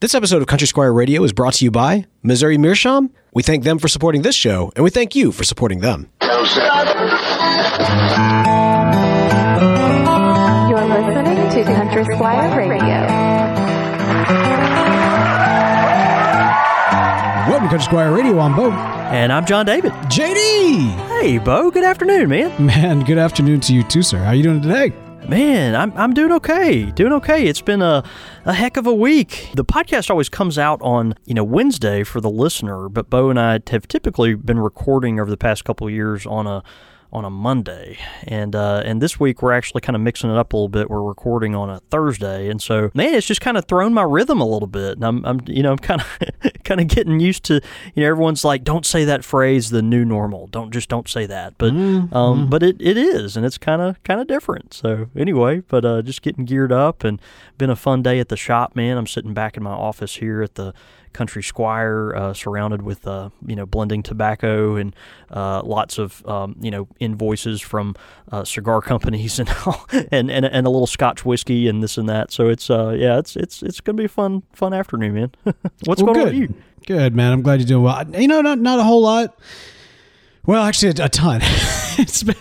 This episode of Country Squire Radio is brought to you by Missouri Meerschaum. We thank them for supporting this show, and we thank you for supporting them. You're listening to Country Squire Radio. Welcome to Country Squire Radio. I'm Bo. And I'm John David. JD! Hey, Bo. Good afternoon, man. Man, good afternoon to you too, sir. How you doing today? Man, I'm doing okay. It's been a heck of a week. The podcast always comes out on, Wednesday for the listener, but Bo and I have typically been recording over the past couple of years on a Monday, and this week we're actually kind of mixing it up a little bit. We're recording on a Thursday, and so man, it's just kind of thrown my rhythm a little bit. And I'm kind of getting used to, everyone's like, don't say that phrase, the new normal. Don't say that. But but it is, and it's kind of different. So anyway, but just getting geared up, and been a fun day at the shop, man. I'm sitting back in my office here at the Country Squire, surrounded with blending tobacco and lots of invoices from cigar companies and a little Scotch whiskey and this and that. So it's gonna be a fun afternoon, man. What's going on with you? Good, man. I'm glad you're doing well. Not a whole lot. Well, actually, a ton. It's been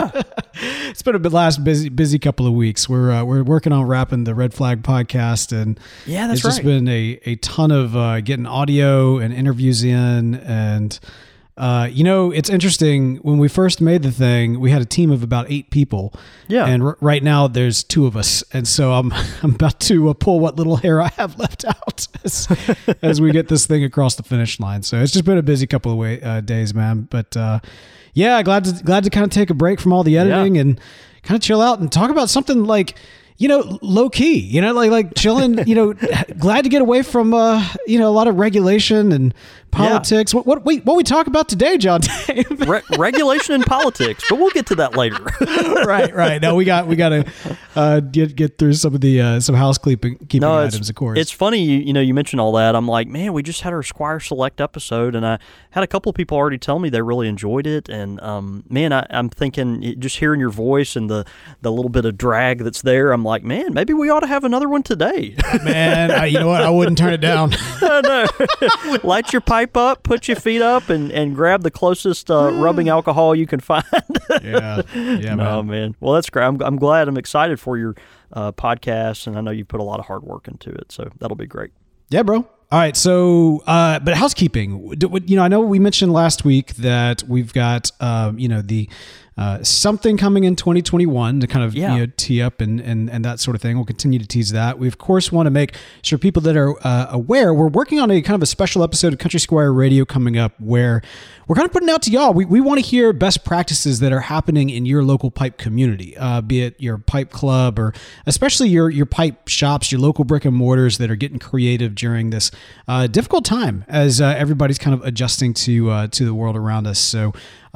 a last busy couple of weeks. We're working on wrapping the Red Flag podcast, and that's it's just been a ton of getting audio and interviews in, and it's interesting. When we first made the thing, we had a team of about 8 people. Yeah, and right now there's 2 of us, and so I'm about to pull what little hair I have left out as we get this thing across the finish line. So it's just been a busy couple of days, man. But glad to kind of take a break from all the editing and kind of chill out and talk about something like, low key, like chilling, glad to get away from, a lot of regulation and politics. Yeah. What we talk about today, John Dave? Regulation and politics, but we'll get to that later. Right. No, we got to get through some of the some housekeeping items, of course. It's funny, you mentioned all that. I'm like, man, we just had our Squire Select episode, and I had a couple of people already tell me they really enjoyed it, and man, I'm thinking, just hearing your voice and the little bit of drag that's there, I'm like, man, maybe we ought to have another one today. Man, you know what? I wouldn't turn it down. No. Light your pipe up, put your feet up, and grab the closest rubbing alcohol you can find. Yeah, man. Oh, man. Well, that's great. I'm glad. I'm excited for your podcast, and I know you put a lot of hard work into it, so that'll be great. Yeah, bro. All right, so but housekeeping. I know we mentioned last week that we've got the something coming in 2021 to kind of tee up and that sort of thing. We'll continue to tease that. We of course want to make sure people that are aware we're working on a kind of a special episode of Country Squire Radio coming up where we're kind of putting out to y'all. We want to hear best practices that are happening in your local pipe community, be it your pipe club or especially your pipe shops, your local brick and mortars that are getting creative during this difficult time as everybody's kind of adjusting to the world around us. So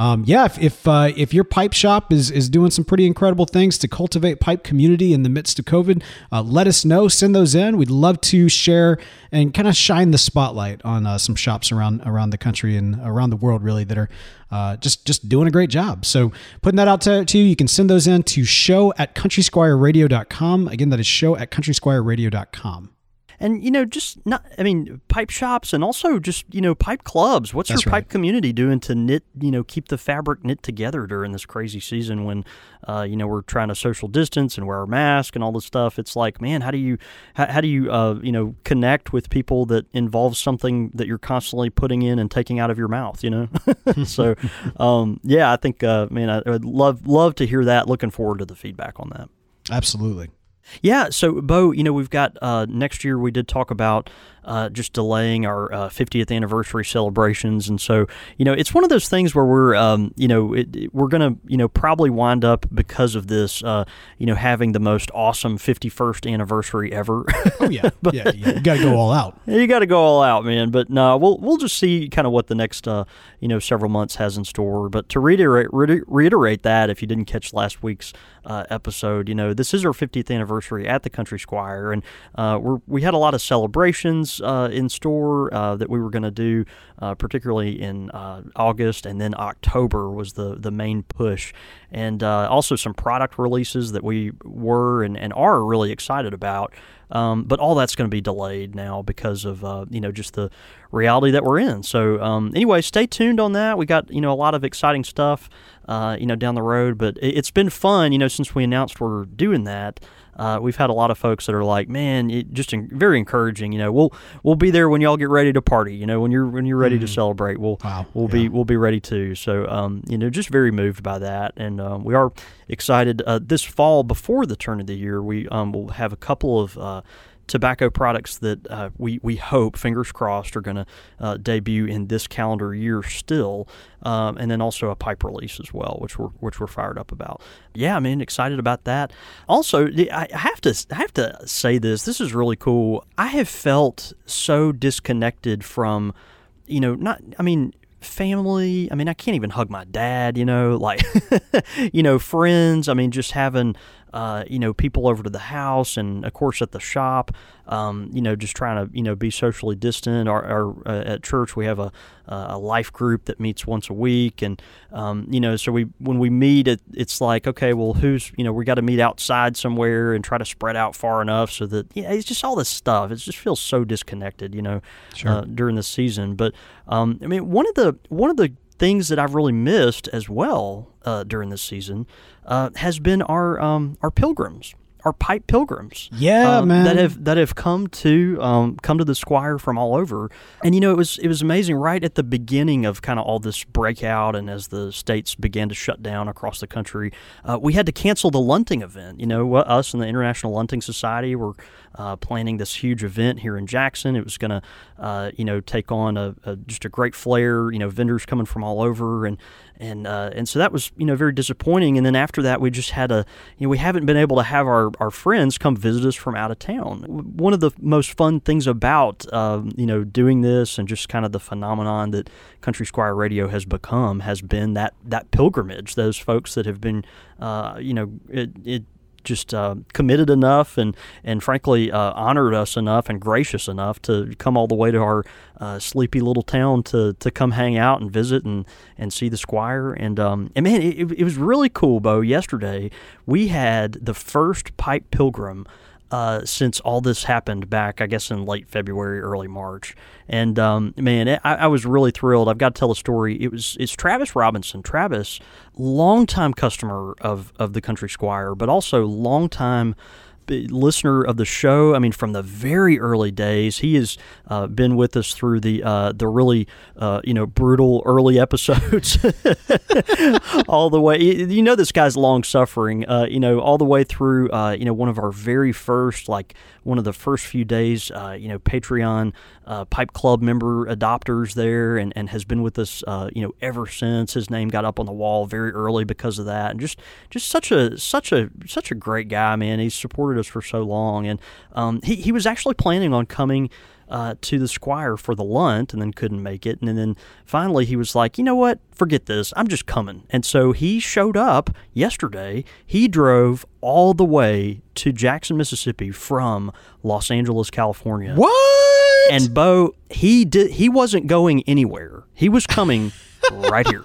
if your pipe shop is doing some pretty incredible things to cultivate pipe community in the midst of COVID, let us know. Send those in. We'd love to share and kind of shine the spotlight on some shops around the country and around the world, really, that are just doing a great job. So putting that out to you. You can send those in to show@countrysquireradio.com. Again, that is show@countrysquireradio.com. And, pipe shops and also just, pipe clubs. What's your pipe community doing to knit, keep the fabric knit together during this crazy season when, we're trying to social distance and wear our mask and all this stuff? It's like, man, how do you connect with people that involves something that you're constantly putting in and taking out of your mouth, So, I think, I would love to hear that. Looking forward to the feedback on that. Absolutely. Yeah, so Bo, we've got next year. We did talk about just delaying our 50th anniversary celebrations, and so it's one of those things where we're we're gonna probably wind up because of this having the most awesome 51st anniversary ever. Oh yeah, but, you got to go all out. You got to go all out, man. But no, we'll just see kind of what the next several months has in store. But to reiterate that, if you didn't catch last week's episode, this is our 50th anniversary at the Country Squire, and we had a lot of celebrations. things in store that we were going to do, particularly in August, and then October was the main push. And also some product releases that we were and are really excited about. But all that's going to be delayed now because of, just the reality that we're in. So anyway, stay tuned on that. We got, a lot of exciting stuff, down the road. But it's been fun, since we announced we're doing that. We've had a lot of folks that are like, man, very encouraging. We'll be there when y'all get ready to party. When you're ready to celebrate, we'll be ready too. So just very moved by that, and we are excited. This fall, before the turn of the year, we will have a couple of tobacco products that we hope, fingers crossed, are going to debut in this calendar year still, and then also a pipe release as well, which we're fired up about. Yeah, I mean, excited about that. Also, I have to say this. This is really cool. I have felt so disconnected from, family. I mean, I can't even hug my dad, friends. I mean, just having, people over to the house and, of course, at the shop, just trying to, be socially distant. Or at church, we have a life group that meets once a week. And, so when we meet, it's like, okay, well, we got to meet outside somewhere and try to spread out far enough so that, it's just all this stuff. It just feels so disconnected, Sure. During the season. But, one of the things that I've really missed as well during this season has been our pilgrims, our pipe pilgrims. Yeah, man, that have come to the Squire from all over. And it was amazing right at the beginning of kind of all this breakout, and as the states began to shut down across the country, we had to cancel the lunting event. Us and the International Lunting Society were planning this huge event here in Jackson. It was going to take on just a great flair. Vendors coming from all over, and so that was very disappointing. And then after that, we just had we haven't been able to have our friends come visit us from out of town. One of the most fun things about doing this, and just kind of the phenomenon that Country Squire Radio has become, has been that pilgrimage. Those folks that have been just committed enough and frankly honored us enough and gracious enough to come all the way to our sleepy little town to come hang out and visit and see the Squire. And man, it was really cool, Bo. Yesterday we had the first pipe pilgrim since all this happened back, I guess, in late February, early March. And man, I was really thrilled. I've got to tell a story. It's Travis Robinson. Travis, longtime customer of the Country Squire, but also longtime listener of the show. I mean, from the very early days, he has been with us through the really brutal early episodes, all the way. This guy's long suffering. All the way through. One of our very first, one of the first few days. Patreon Pipe Club member adopters there, and has been with us. Ever since. His name got up on the wall very early because of that, and just such a great guy, man. He's supported us for so long, and he was actually planning on coming to the Squire for the Lunt, and then couldn't make it, and then finally he was like, you know what, forget this, I'm just coming. And so he showed up yesterday. He drove all the way to Jackson, Mississippi from Los Angeles, California. What? And Bo, he wasn't going anywhere. He was coming right here.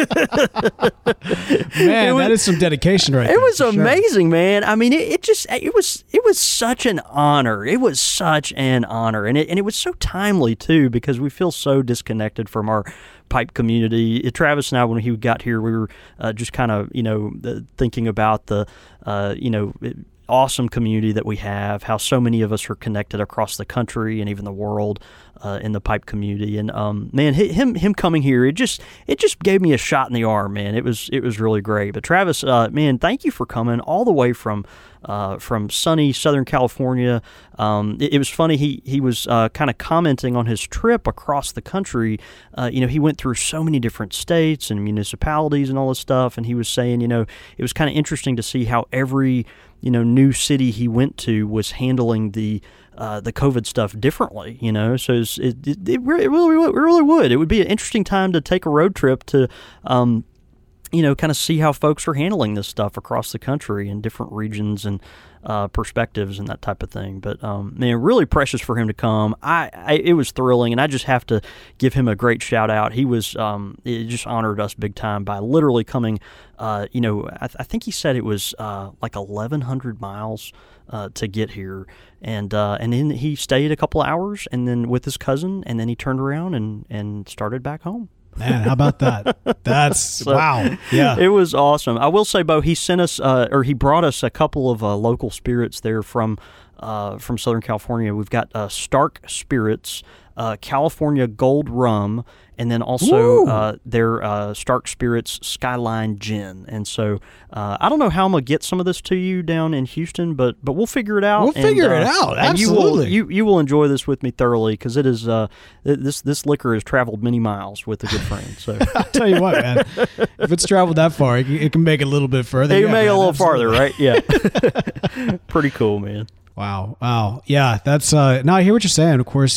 Man, that is some dedication right there. It was amazing, man. I mean, it was such an honor. It was such an honor. And it was so timely too, because we feel so disconnected from our pipe community. Travis and I, when he got here, we were just kind of, thinking about the, awesome community that we have, how so many of us are connected across the country and even the world in the pipe community. And man, him coming here, it just gave me a shot in the arm, man. It was really great. But Travis, man, thank you for coming all the way from sunny Southern California. It was funny. He was kind of commenting on his trip across the country. He went through so many different states and municipalities and all this stuff. And he was saying, it was kind of interesting to see how every new city he went to was handling the COVID stuff differently, so it really would. It would be an interesting time to take a road trip to, kind of see how folks are handling this stuff across the country in different regions and perspectives and that type of thing. But man, really precious for him to come. It was thrilling, and I just have to give him a great shout out. He was it just honored us big time by literally coming. I think he said it was like 1,100 miles to get here, and then he stayed a couple of hours, and then with his cousin, and then he turned around and started back home. Man, how about that? That's wow. Yeah. It was awesome. I will say, Bo, he sent us, he brought us a couple of local spirits there from Southern California. We've got Stark Spirits, California Gold Rum, and then also their Stark Spirits Skyline Gin. And so I don't know how I'm going to get some of this to you down in Houston, but we'll figure it out. We'll figure it out. Absolutely. And you will enjoy this with me thoroughly, because it is this liquor has traveled many miles with a good friend. So I'll tell you what, man, if it's traveled that far, it can make it a little bit further. It can make it a little farther, right? Yeah. Pretty cool, man. Wow. Yeah, that's now I hear what you're saying. Of course,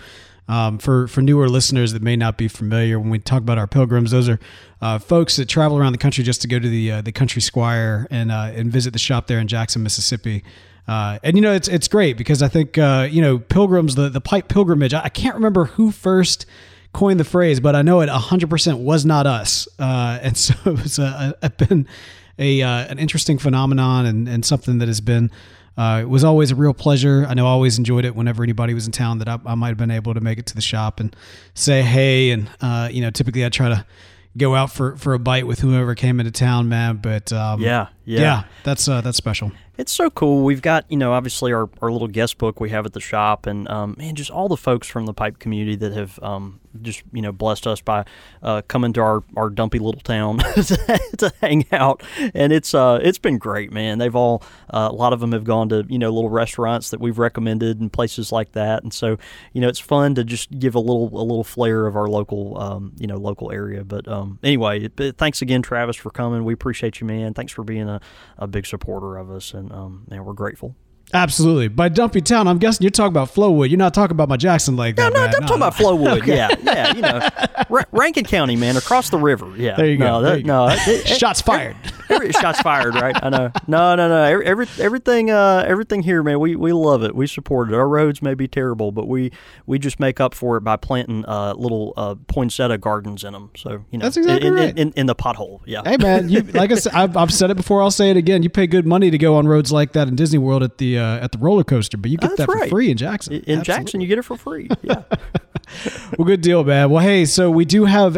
for newer listeners that may not be familiar, when we talk about our pilgrims, those are folks that travel around the country just to go to the Country Squire and visit the shop there in Jackson, Mississippi. And it's great because I think pilgrims, the pipe pilgrimage. I can't remember who first coined the phrase, but I know it 100% was not us. And so it's been an interesting phenomenon and something that has been. It was always a real pleasure. I know I always enjoyed it whenever anybody was in town that I might have been able to make it to the shop and say hey. And, typically I try to go out for a bite with whoever came into town, man. But yeah, that's special. It's so cool. We've got, obviously our little guest book we have at the shop, and man, just all the folks from the pipe community that have just blessed us by coming to our dumpy little town to hang out, and it's been great, man. They've all a lot of them have gone to little restaurants that we've recommended and places like that, and so it's fun to just give a little flair of our local local area. But anyway, thanks again, Travis, for coming. We appreciate you, man. Thanks for being a big supporter of us, and we're grateful. Absolutely. By dumpy town, I'm guessing you're talking about Flowwood. You're not talking about my Jackson Lake. No, I'm talking about Flowwood. Okay. Yeah. Rankin County, man, across the river. Yeah. There you go. Shots fired. Shots fired, right? I know. No. Everything here, man, we love it. We support it. Our roads may be terrible, but we just make up for it by planting little poinsettia gardens in them. So that's exactly right. In the pothole. Yeah. Hey, man, like I said, I've said it before. I'll say it again. You pay good money to go on roads like that in Disney World at the roller coaster, but you get that for free in Jackson. In Jackson, you get it for free. Yeah. Well, good deal, man. Well, hey, so we do have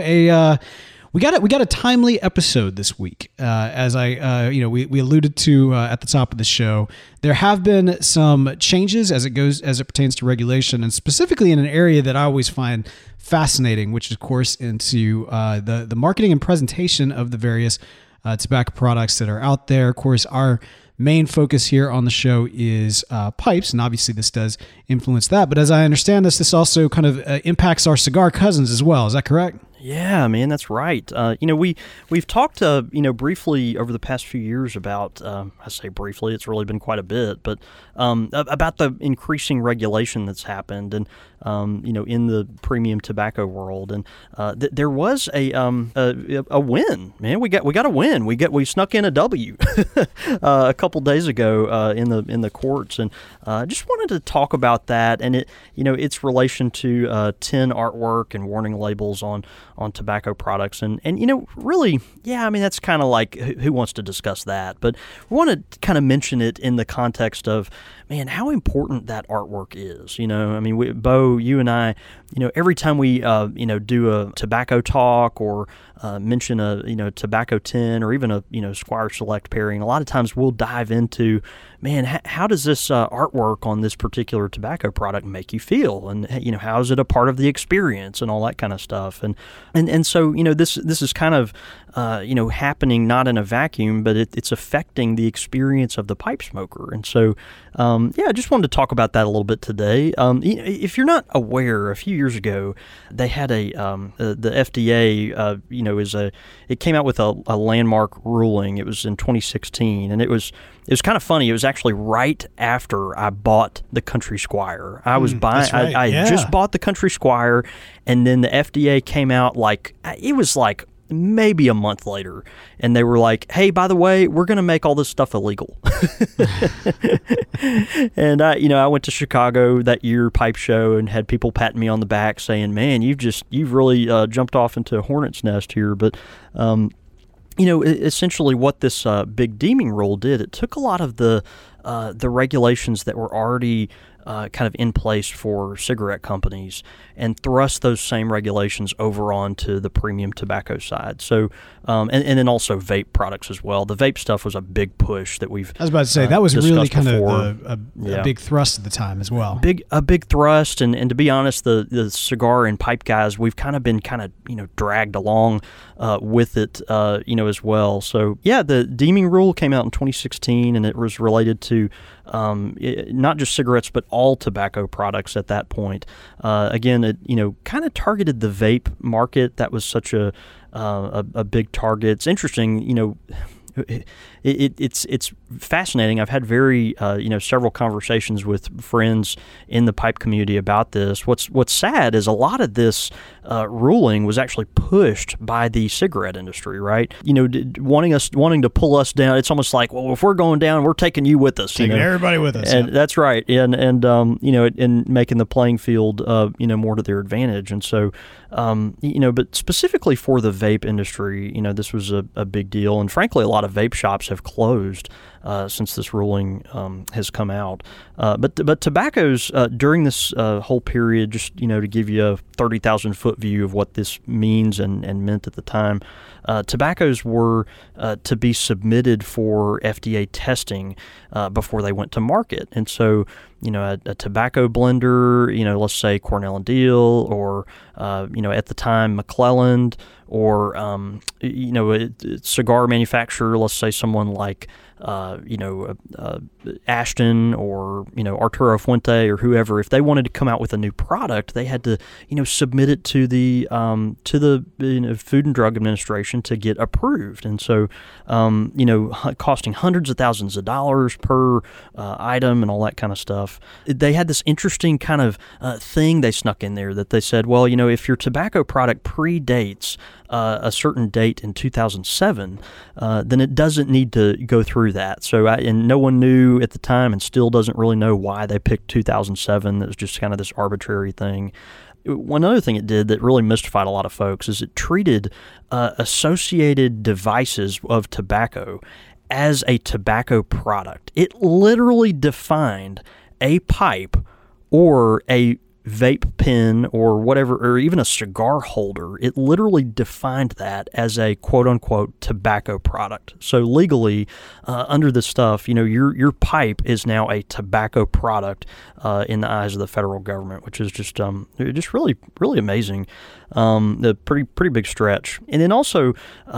we got a timely episode this week. As we alluded to at the top of the show, there have been some changes as it pertains to regulation, and specifically in an area that I always find fascinating, which is, of course, into the marketing and presentation of the various tobacco products that are out there. Of course, our main focus here on the show is pipes, and obviously this does influence that. But as I understand this also kind of impacts our cigar cousins as well. Is that correct? Yeah, man, that's right. We've talked, briefly over the past few years about, I say briefly, it's really been quite a bit, but about the increasing regulation that's happened, and in the premium tobacco world, and there was a win, man. We got a win. We snuck in a W a couple days ago in the courts, and just wanted to talk about that and its relation to tin artwork and warning labels on tobacco products, and really, yeah, I mean, that's kind of like who wants to discuss that, but we want to kind of mention it in the context of, man, how important that artwork is. I mean, Bo, you and I, every time we do a tobacco talk or mention a tobacco tin or even a Squire Select pairing, a lot of times we'll dive into, man, how does this artwork on this particular tobacco product make you feel, and how is it a part of the experience and all that kind of stuff, and so this is kind of happening not in a vacuum, but it's affecting the experience of the pipe smoker, and so I just wanted to talk about that a little bit today. If you're not aware, a few years ago they had the FDA it came out with a landmark ruling. It was in 2016, and it was kind of funny. It was actually right after I bought the Country Squire. I was buying. Right. I just bought the Country Squire, and then the FDA came out it was like maybe a month later, and they were like, hey, by the way, we're going to make all this stuff illegal. And I went to Chicago that year, pipe show, and had people patting me on the back saying, man, you've really jumped off into a hornet's nest here. But essentially what this big deeming rule did, it took a lot of the regulations that were already kind of in place for cigarette companies and thrust those same regulations over onto the premium tobacco side. So, and then also vape products as well. The vape stuff was a big push that we've. I was about to say that was really kind before. of a big thrust at the time as well. A big thrust, and to be honest, the cigar and pipe guys, we've kind of been dragged along with it, as well. So yeah, the deeming rule came out in 2016, and it was related to not just cigarettes but all tobacco products at that point. Again, it kind of targeted the vape market. That was such a big target. It's interesting, It's fascinating. I've had several conversations with friends in the pipe community about this. What's sad is a lot of this ruling was actually pushed by the cigarette industry, right? Wanting to pull us down. It's almost like, well, if we're going down, we're taking you with us. Taking everybody with us. And that's right. And making the playing field more to their advantage. And so but specifically for the vape industry, this was a big deal. And frankly, a lot of vape shops have closed since this ruling has come out. But tobaccos during this whole period, just to give you a 30,000-foot view of what this means and meant at the time, tobaccos were to be submitted for FDA testing before they went to market. And so, a tobacco blender, let's say Cornell and Diehl, or at the time McClelland, or a cigar manufacturer, let's say someone like Ashton or Arturo Fuente or whoever, if they wanted to come out with a new product, they had to submit it to the Food and Drug Administration to get approved. And so costing hundreds of thousands of dollars per item and all that kind of stuff. They had this interesting kind of thing they snuck in there that they said, well, if your tobacco product predates a certain date in 2007, then it doesn't need to go through that. So, and no one knew at the time, and still doesn't really know why they picked 2007. It was just kind of this arbitrary thing. One other thing it did that really mystified a lot of folks is it treated associated devices of tobacco as a tobacco product. It literally defined a pipe or a vape pen or whatever, or even a cigar holder. It literally defined that as a quote-unquote tobacco product. So legally, under this stuff, your pipe is now a tobacco product in the eyes of the federal government, which is just really, really amazing. A pretty big stretch. And then also,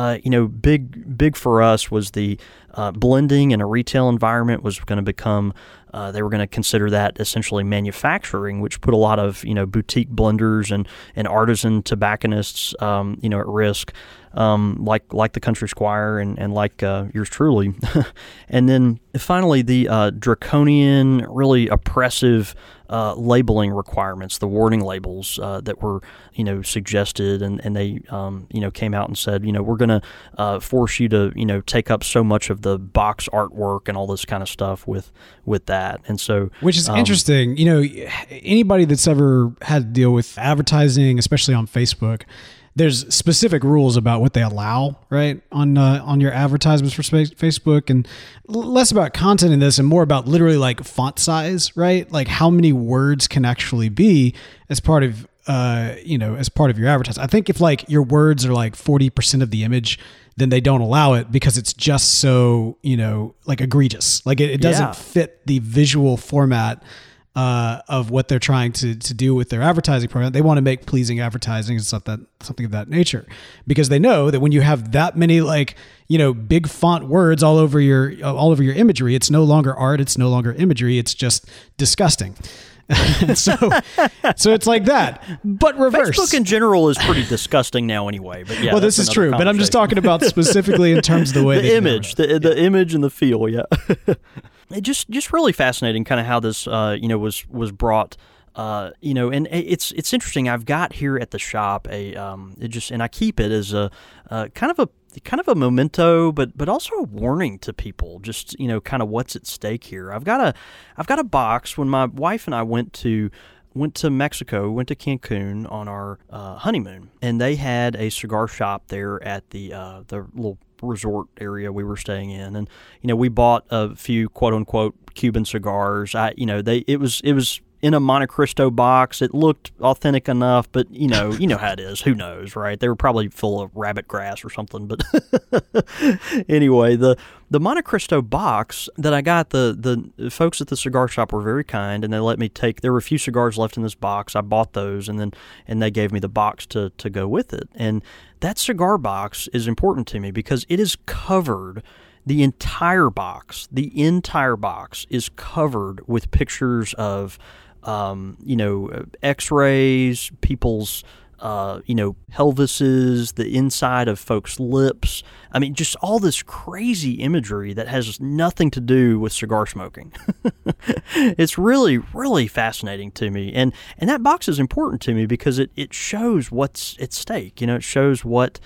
big for us was the blending in a retail environment was going to become. They were going to consider that essentially manufacturing, which put a lot of boutique blenders and artisan tobacconists at risk, like the Country Squire and like yours truly. And then finally, the draconian, really oppressive labeling requirements, the warning labels that were suggested, and they came out and said, we're going to force you to take up so much of the box artwork and all this kind of stuff with that. And so, which is interesting. Anybody that's ever had to deal with advertising, especially on Facebook, there's specific rules about what they allow, right, on your advertisements for Facebook, and less about content in this and more about literally like font size, right? Like how many words can actually be as part of as part of your advertising. I think if like your words are like 40% of the image, then they don't allow it because it's just so like egregious. Like it doesn't fit the visual format of what they're trying to do with their advertising program. They want to make pleasing advertising and something of that nature, because they know that when you have that many big font words all over your imagery, it's no longer art, it's no longer imagery, it's just disgusting. so it's like that, but reverse. Facebook in general is pretty disgusting now anyway. But yeah, well, this is true. But I'm just talking about specifically in terms of the way the image, the image and the feel. Yeah. It just really fascinating, kind of how this was brought And it's interesting. I've got here at the shop and I keep it as a kind of a memento, but also a warning to people. Just kind of what's at stake here. I've got a box. When my wife and I went to Mexico, went to Cancun on our honeymoon, and they had a cigar shop there at the little resort area we were staying in, and we bought a few quote unquote Cuban cigars. It was in a Montecristo box. It looked authentic enough, but you know how it is. Who knows, right? They were probably full of rabbit grass or something. But anyway, the Montecristo box that I got, the folks at the cigar shop were very kind, and they let me take. There were a few cigars left in this box. I bought those, and they gave me the box to go with it. And that cigar box is important to me because it is covered. The entire box is covered with pictures of, X-rays, people's, pelvises, the inside of folks' lips. I mean, just all this crazy imagery that has nothing to do with cigar smoking. It's really, really fascinating to me. And that box is important to me because it shows what's at stake. It shows what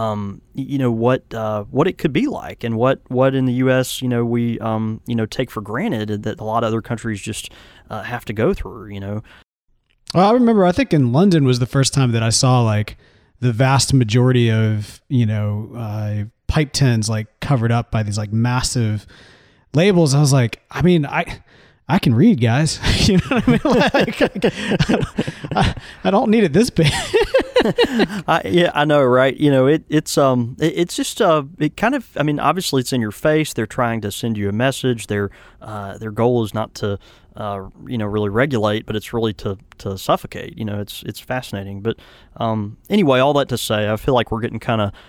it could be like, and what in the U.S. we take for granted that a lot of other countries just have to go through. Well, I remember. I think in London was the first time that I saw like the vast majority of pipe tins like covered up by these like massive labels. I was like, I mean, I can read, guys. You know what I mean? Like, I don't need it this big. I know, right? It's just it kind of. I mean, obviously, it's in your face. They're trying to send you a message. Their goal is not to really regulate, but it's really to suffocate. It's fascinating. But anyway, all that to say, I feel like we're getting kind of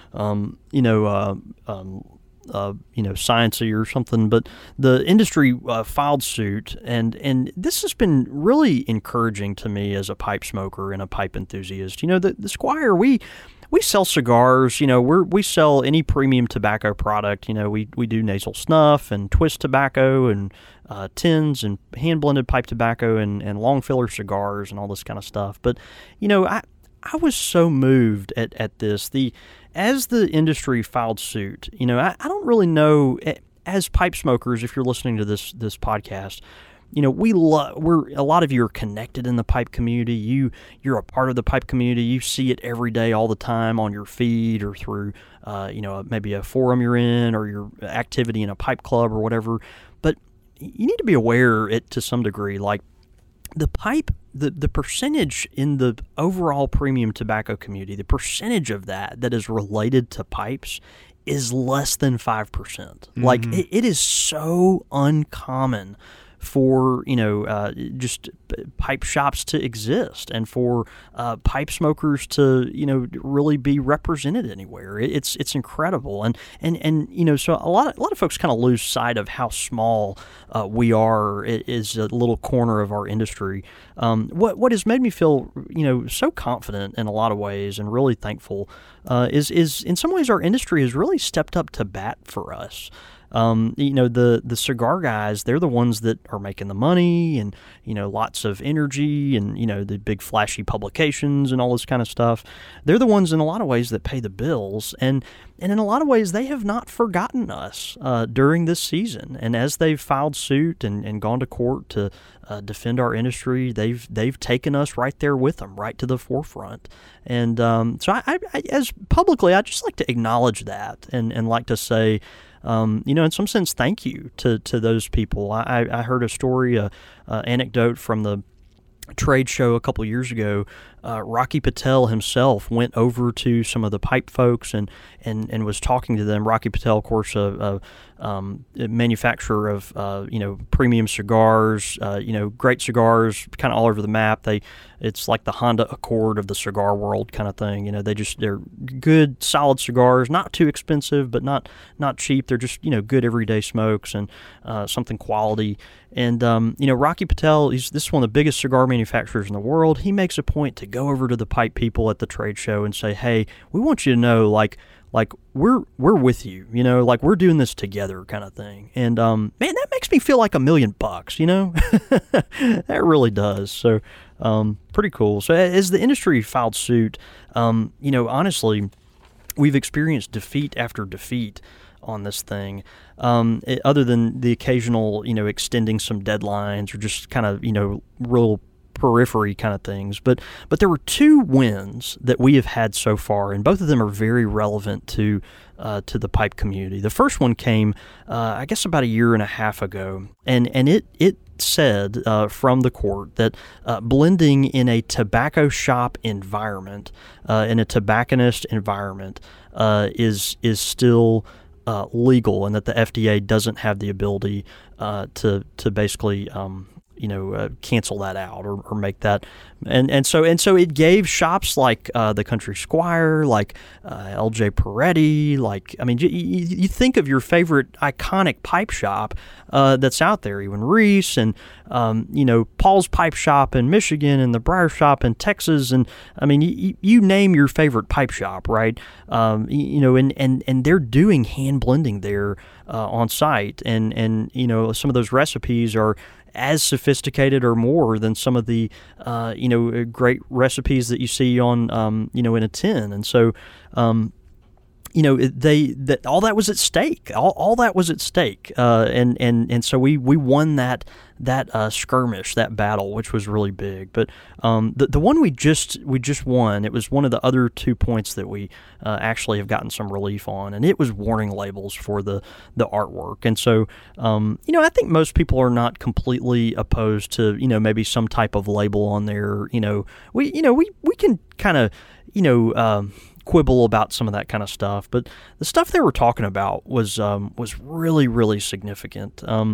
sciencey or something, but the industry filed suit, and this has been really encouraging to me as a pipe smoker and a pipe enthusiast. The Squire, we sell cigars. We sell any premium tobacco product. We do nasal snuff and twist tobacco and tins and hand blended pipe tobacco and long filler cigars and all this kind of stuff. But I was so moved at this. As the industry filed suit, I don't really know, as pipe smokers, if you're listening to this podcast, we're a lot of you are connected in the pipe community. You're a part of the pipe community. You see it every day, all the time on your feed or through, maybe a forum you're in or your activity in a pipe club or whatever. But you need to be aware to some degree, like the pipe, the percentage in the overall premium tobacco community, the percentage of that is related to pipes is less than 5%. Mm-hmm. Like it is so uncommon for just pipe shops to exist and for pipe smokers to really be represented anywhere. It's incredible, and so a lot of folks kind of lose sight of how small we are. It is a little corner of our industry. What has made me feel so confident in a lot of ways and really thankful is in some ways our industry has really stepped up to bat for us. The cigar guys, they're the ones that are making the money and, lots of energy and, the big flashy publications and all this kind of stuff. They're the ones in a lot of ways that pay the bills. And in a lot of ways, they have not forgotten us during this season. And as they've filed suit and gone to court to defend our industry, they've taken us right there with them, right to the forefront. And so I as publicly, I just like to acknowledge that and like to say, in some sense, thank you to those people. I heard a story, anecdote from the trade show a couple years ago. Rocky Patel himself went over to some of the pipe folks and was talking to them. Rocky Patel, of course, a manufacturer of premium cigars, great cigars, kind of all over the map. It's like the Honda Accord of the cigar world kind of thing. They're good, solid cigars, not too expensive, but not cheap. They're just good everyday smokes and something quality. And Rocky Patel, this is one of the biggest cigar manufacturers in the world. He makes a point to go over to the pipe people at the trade show and say, hey, we want you to know, like like we're with you, you know, like we're doing this together kind of thing. And man, that makes me feel like $1 million, you know. That really does. So pretty cool. So as the industry filed suit, you know, honestly, we've experienced defeat after defeat on this thing, other than the occasional, you know, extending some deadlines or just kind of, you know, real periphery kind of things. But there were 2 wins that we have had so far, and both of them are very relevant to the pipe community. The first one came, I guess, about 1.5 years ago, and it said from the court that blending in a tobacco shop environment, in a tobacconist environment, is still legal, and that the FDA doesn't have the ability to basically cancel that out or make that, and so it gave shops like the Country Squire, like LJ Peretti, like, I mean, you think of your favorite iconic pipe shop that's out there, even Reese and Paul's Pipe Shop in Michigan and the Briar Shop in Texas, and I mean you name your favorite pipe shop, right? And they're doing hand blending there on site, and some of those recipes are as sophisticated or more than some of the great recipes that you see on in a tin. And so all that was at stake. All that was at stake, and so we won that skirmish, that battle, which was really big. But the one we just won, it was one of the other 2 points that we actually have gotten some relief on, and it was warning labels for the artwork. And so I think most people are not completely opposed to maybe some type of label on there. We can kind of quibble about some of that kind of stuff, but the stuff they were talking about was really, really significant. And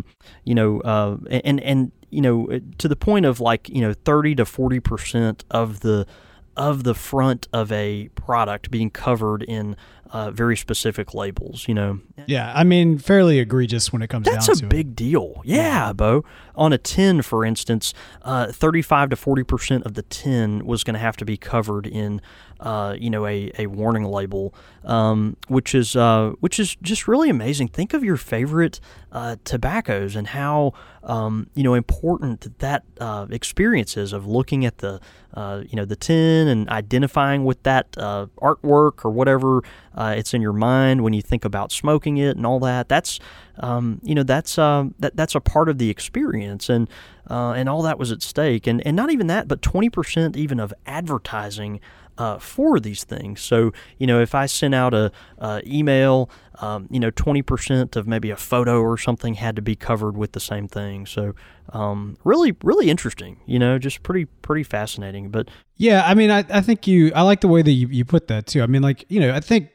to the point of 30 to 40% of the front of a product being covered in very specific labels. Yeah, I mean, fairly egregious when it comes down to it. That's a big deal. Yeah, Bo. On a tin, for instance, 35 to 40% of the tin was going to have to be covered in a warning label, which is just really amazing. Think of your favorite tobaccos and how important that experience is of looking at the tin and identifying with that artwork or whatever it's in your mind when you think about smoking it and all that. That's that's a part of the experience, and all that was at stake, and not even that, but 20% even of advertising for these things. So, if I sent out a email, 20% of maybe a photo or something had to be covered with the same thing. So, really, really interesting, just pretty fascinating. But yeah, I mean, I think I like the way that you put that too. I mean, I think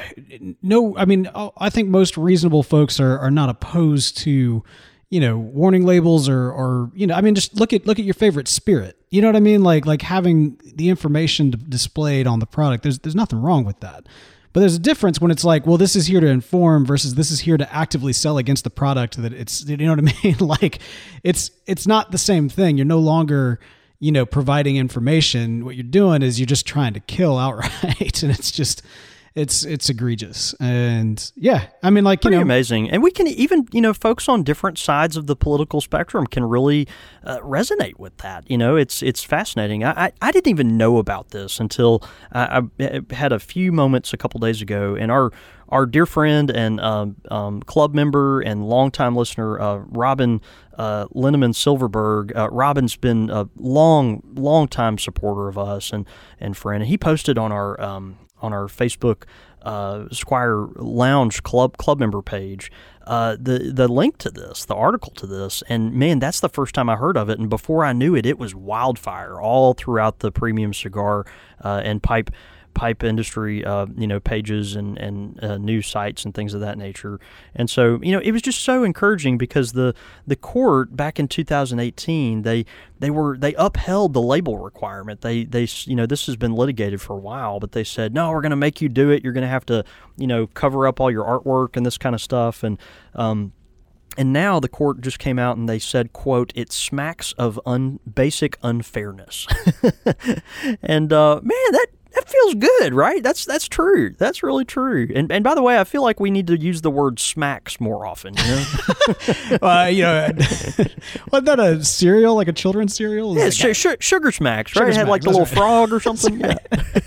I think most reasonable folks are not opposed to, warning labels or just look at your favorite spirit. You know what I mean? Like having the information displayed on the product. There's nothing wrong with that. But there's a difference when it's like, well, this is here to inform versus this is here to actively sell against the product that it's, you know what I mean? Like it's not the same thing. You're no longer, providing information. What you're doing is you're just trying to kill outright. And it's just, it's egregious. And yeah, I mean, pretty amazing. And we can even, folks on different sides of the political spectrum can really resonate with that. It's fascinating. I didn't even know about this until I had a few moments a couple days ago, and our dear friend and club member and longtime listener, Robin Linneman Silverberg. Robin's been a long time supporter of us and friend. And he posted on our Facebook Squire Lounge club member page the link to this, the article to this, and man, that's the first time I heard of it. And before I knew it, it was wildfire all throughout the premium cigar and pipe industry, pages and news sites and things of that nature. And so, it was just so encouraging because the court back in 2018, they upheld the label requirement. They this has been litigated for a while, but they said, no, we're going to make you do it. You're going to have to, cover up all your artwork and this kind of stuff. And now the court just came out and they said, quote, it smacks of basic unfairness. And man, that feels good, right? That's true. That's really true. And by the way, I feel like we need to use the word smacks more often. Wasn't that a cereal, like a children's cereal? Yeah, Sugar Smacks, right? It had like the little frog or something. Yeah.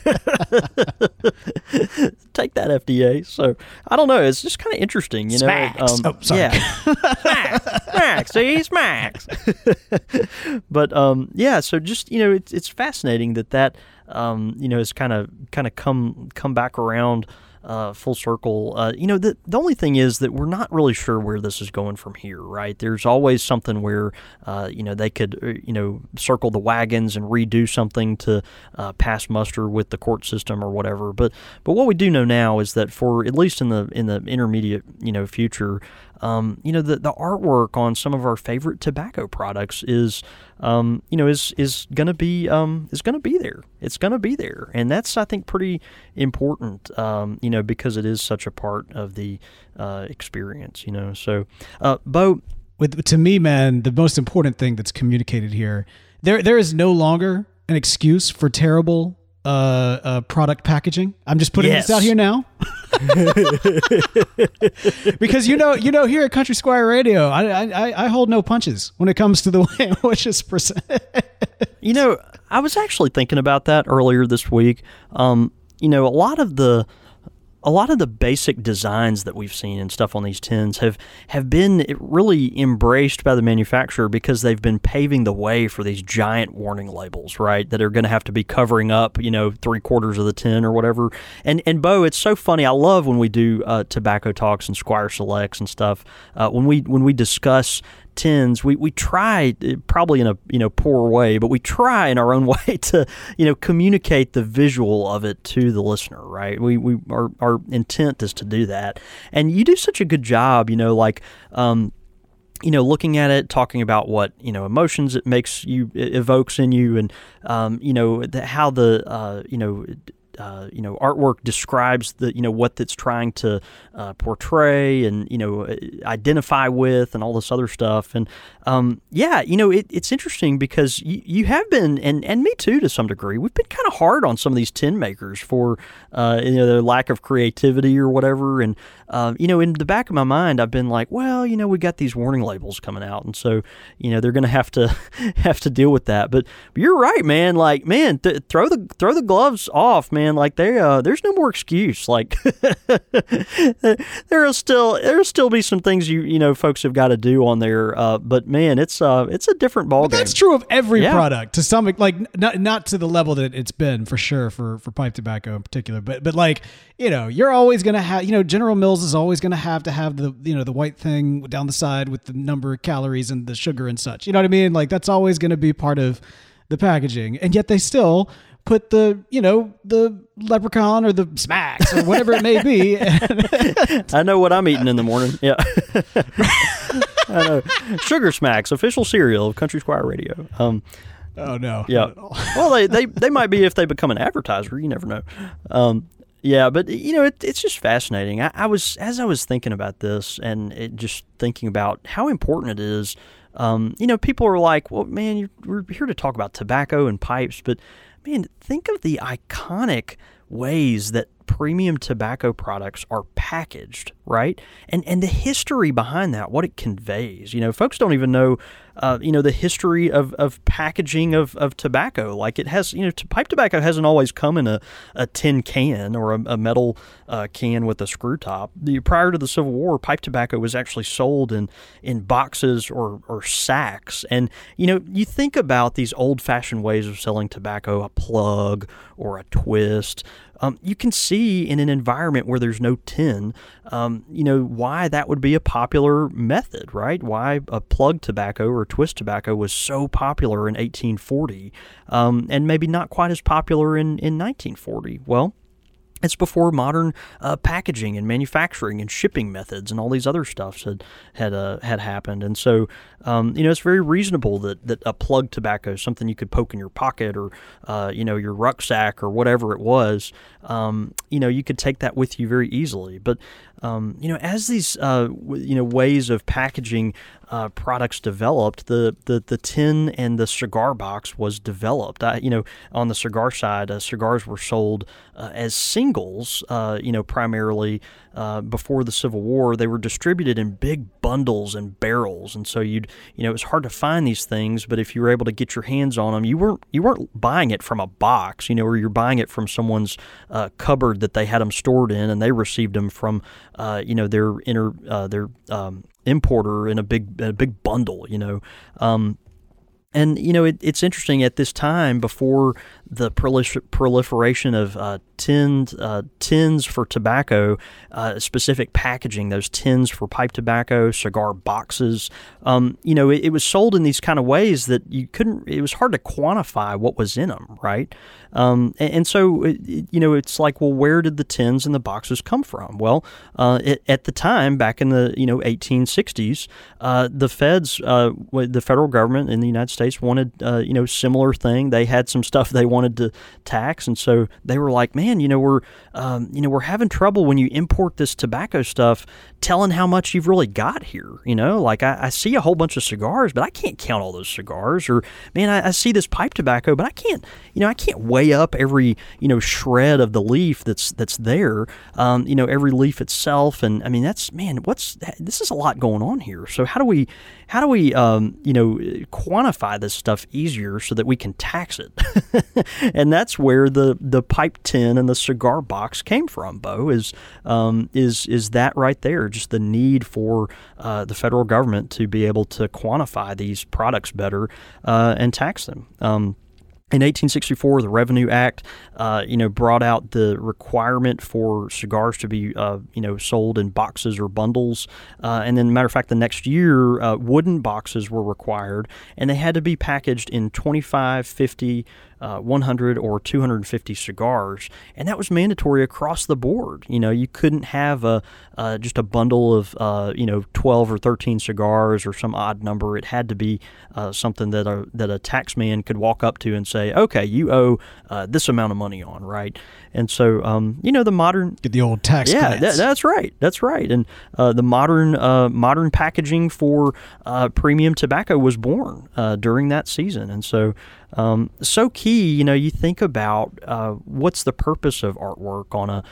Take that, FDA. So I don't know. It's just kind of interesting, Smacks. Sorry. Yeah. Smacks. See, Smacks. But so just it's fascinating that has kind of come back around full circle. The only thing is that we're not really sure where this is going from here, right? There's always something where they could circle the wagons and redo something to pass muster with the court system or whatever. But what we do know now is that for at least in the intermediate future, the artwork on some of our favorite tobacco products is going to be there. It's going to be there, and that's, I think, pretty important. Because it is such a part of the experience. So, Bo, to me, man, the most important thing that's communicated here, there is no longer an excuse for terrible product packaging. I'm just putting this out here now. Because here at Country Squire Radio, I hold no punches when it comes to the way in which it's presented. I was actually thinking about that earlier this week. A lot of the basic designs that we've seen and stuff on these tins have been really embraced by the manufacturer because they've been paving the way for these giant warning labels, right? That are going to have to be covering up, 3/4 of the tin or whatever. And Bo, it's so funny. I love when we do tobacco talks and Squire Selects and stuff. When we discuss tins, we try, probably in a poor way, but we try in our own way to communicate the visual of it to the listener, right? Our intent is to do that, and you do such a good job, looking at it, talking about what emotions it evokes in you, and how the artwork describes what it's trying to portray and identify with and all this other stuff. And it's interesting because you have been, and me too to some degree, we've been kind of hard on some of these tin makers for their lack of creativity or whatever. And in the back of my mind, I've been like, well, we got these warning labels coming out, and so they're going to have to deal with that. But you're right, man. Like, man, throw the gloves off, man. Like, there's no more excuse. Like, there'll still be some things folks have got to do on there. But man, it's a different ballgame. That's true of every product to some, like, not to the level that it's been for sure for pipe tobacco in particular. But like, you're always going to have, General Mills is always going to have the white thing down the side with the number of calories and the sugar and such. You know what I mean? Like, that's always going to be part of the packaging, and yet they still put the leprechaun or the smacks or whatever it may be. I know what I'm eating in the morning. Yeah. I know. Sugar Smacks, official cereal of Country Squire Radio. Oh no. Yeah. Well, they might be if they become an advertiser. You never know. Yeah, but it's just fascinating. I was thinking about this and just thinking about how important it is. People are like, well, man, we're here to talk about tobacco and pipes, but man, think of the iconic ways that premium tobacco products are packaged, right? And the history behind that, what it conveys. Folks don't even know, the history of packaging of tobacco. Like, it has, pipe tobacco hasn't always come in a tin can or a metal can with a screw top. Prior to the Civil War, pipe tobacco was actually sold in boxes or sacks. And, you think about these old-fashioned ways of selling tobacco, a plug or a twist. You can see in an environment where there's no tin, why that would be a popular method, right? Why a plug tobacco or twist tobacco was so popular in 1840 and maybe not quite as popular in 1940. Well, it's before modern packaging and manufacturing and shipping methods and all these other stuff had happened. And so, it's very reasonable that a plug tobacco, something you could poke in your pocket or, your rucksack or whatever it was, you could take that with you very easily. But, as these, ways of packaging, products developed, the tin and the cigar box was developed. On the cigar side, cigars were sold as singles, primarily before the Civil War. They were distributed in big bundles and barrels, and so it was hard to find these things. But if you were able to get your hands on them, you weren't buying it from a box, or you're buying it from someone's cupboard that they had them stored in, and they received them from their importer in a big bundle. And it's interesting at this time, before the proliferation of tins for tobacco, specific packaging, those tins for pipe tobacco, cigar boxes. It was sold in these kind of ways that it was hard to quantify what was in them, right? And so, it's like, well, where did the tins and the boxes come from? Well, at the time, back in the 1860s, the feds, the federal government in the United States wanted similar thing. They had some stuff they wanted to tax, and so they were like, man, we're having trouble when you import this tobacco stuff, telling how much you've really got here. Like I see a whole bunch of cigars, but I can't count all those cigars. Or man, I see this pipe tobacco, but I can't weigh up every shred of the leaf that's there. Every leaf itself, and I mean this is a lot going on here. So how do we quantify this stuff easier so that we can tax it? And that's where the pipe tin and the cigar box came from, Bo, is that right there, just the need for the federal government to be able to quantify these products better and tax them. In 1864, the Revenue Act, brought out the requirement for cigars to be, sold in boxes or bundles. And then, matter of fact, the next year, wooden boxes were required, and they had to be packaged in 25, 50, 100 or 250 cigars, and that was mandatory across the board. You couldn't have just a bundle of 12 or 13 cigars or some odd number. It had to be something that a tax man could walk up to and say, okay, you owe this amount of money on, right? And so the modern get the old tax credits. That's right. And the modern packaging for premium tobacco was born during that season, and so key. You think about what's the purpose of artwork on a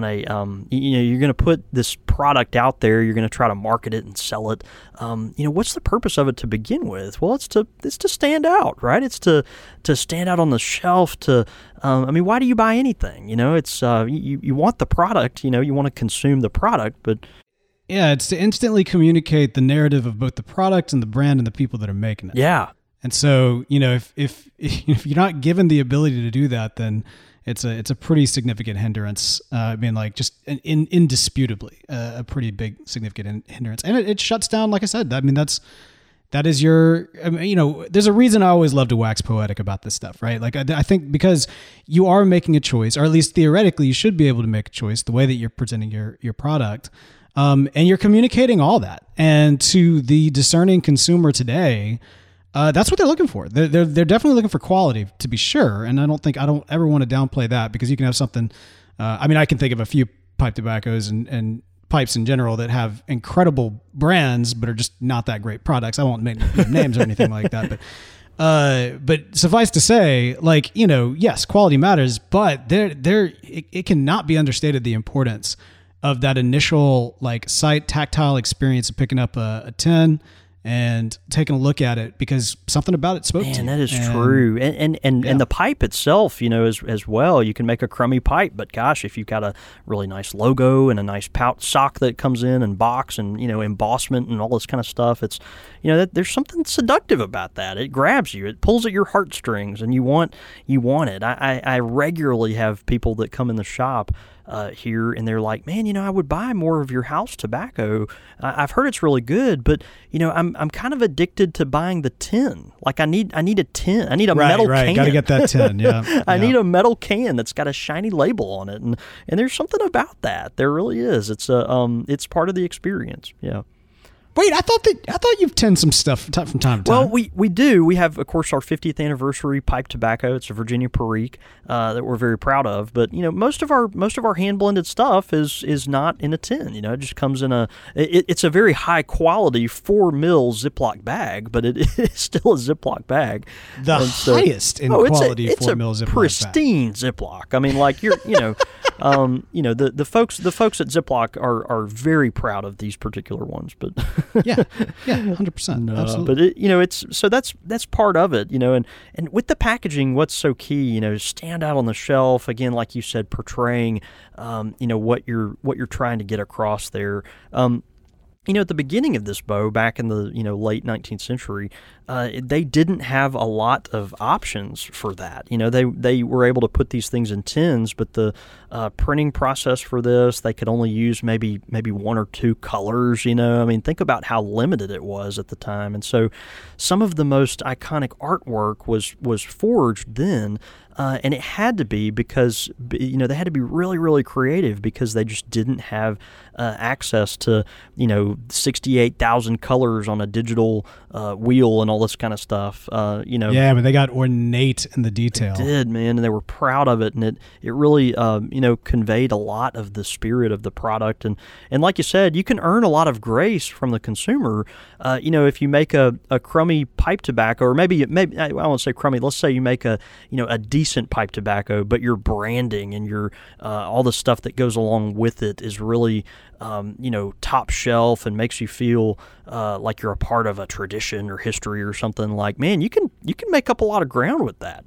you're going to put this product out there, you're going to try to market it and sell it. What's the purpose of it to begin with? Well, it's to stand out, right? It's to stand out on the shelf. Why do you buy anything? It's you want the product. You want to consume the product, but yeah, it's to instantly communicate the narrative of both the product and the brand and the people that are making it. Yeah. And so, if you're not given the ability to do that, then it's a pretty significant hindrance. Just indisputably a pretty big significant hindrance, and it shuts down. Like I said, that is your. There's a reason I always love to wax poetic about this stuff, right? Like I think because you are making a choice, or at least theoretically, you should be able to make a choice the way that you're presenting your product, and you're communicating all that, and to the discerning consumer today. That's what they're looking for. They're definitely looking for quality, to be sure. And I don't ever want to downplay that, because you can have something. I can think of a few pipe tobaccos and pipes in general that have incredible brands, but are just not that great products. I won't make names or anything like that, but suffice to say, yes, quality matters, but it cannot be understated the importance of that initial sight tactile experience of picking up a tin and taking a look at it, because something about it spoke to you. That is true. And the pipe itself, as well, you can make a crummy pipe, but gosh, if you've got a really nice logo and a nice pouch sock that comes in and box and, embossment and all this kind of stuff, it's, there's something seductive about that. It grabs you, it pulls at your heartstrings, and you want it. I regularly have people that come in the shop here, and they're like, man, I would buy more of your house tobacco. I've heard it's really good, but I'm kind of addicted to buying the tin. Like I need a tin. I need a metal can. Got to get that tin. Yeah. I need a metal can that's got a shiny label on it, and there's something about that. There really is. It's part of the experience. Yeah. Wait, I thought you've tinned some stuff from time to time. Well, we do. We have, of course, our 50th anniversary pipe tobacco. It's a Virginia Perique that we're very proud of. But most of our hand blended stuff is not in a tin. It just comes in it's a very high quality 4 mil Ziploc bag, but it is still a Ziploc bag. The highest in quality 4 mil Ziploc bag. It's a pristine Ziploc. I mean, like the folks at Ziploc are very proud of these particular ones, but 100%. But that's part of it, and with the packaging, what's so key, stand out on the shelf again, like you said, portraying, what you're trying to get across there. At the beginning of this bow, back in the late 19th century, they didn't have a lot of options for that. They were able to put these things in tins, but the printing process for this, they could only use maybe 1 or 2 colors. Think about how limited it was at the time, and so some of the most iconic artwork was forged then. And it had to be because, they had to be really, really creative because they just didn't have access to, 68,000 colors on a digital wheel and all this kind of stuff. Yeah, but they got ornate in the detail. They did, man, and they were proud of it, and it really, conveyed a lot of the spirit of the product. And like you said, you can earn a lot of grace from the consumer. If you make a crummy pipe tobacco, or maybe I won't say crummy. Let's say you make a decent pipe tobacco, but your branding and your all the stuff that goes along with it is really top shelf and makes you feel like you're a part of a tradition or history or something. Like, man, you can make up a lot of ground with that.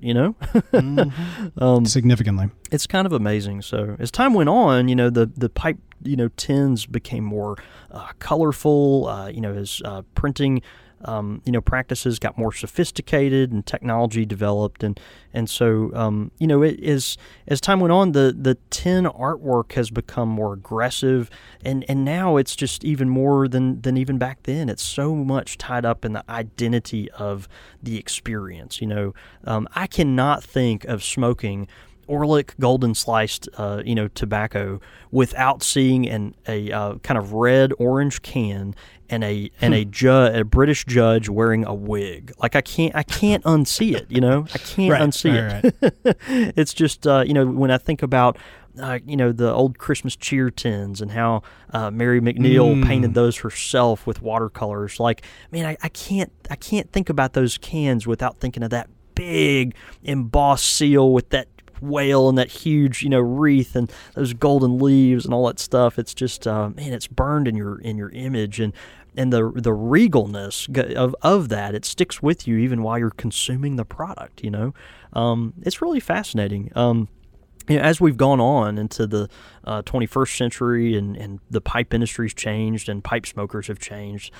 Significantly. It's kind of amazing. So as time went on, the pipe tins became more colorful. As printing practices got more sophisticated and technology developed, and so as time went on, the tin artwork has become more aggressive, and now it's just even more than even back then. It's so much tied up in the identity of the experience. I cannot think of smoking Orlik golden sliced, tobacco without seeing a kind of red orange can and a British judge wearing a wig. Like I can't unsee it. I can't unsee it. Right. It's just when I think about the old Christmas cheer tins and how Mary McNeil painted those herself with watercolors. Like, man, I can't think about those cans without thinking of that big embossed seal with that whale and that huge wreath and those golden leaves and all that stuff. It's just it's burned in your image, and the regalness of that, it sticks with you even while you're consuming the product. It's really fascinating. As we've gone on into the 21st century and the pipe industry's changed and pipe smokers have changed,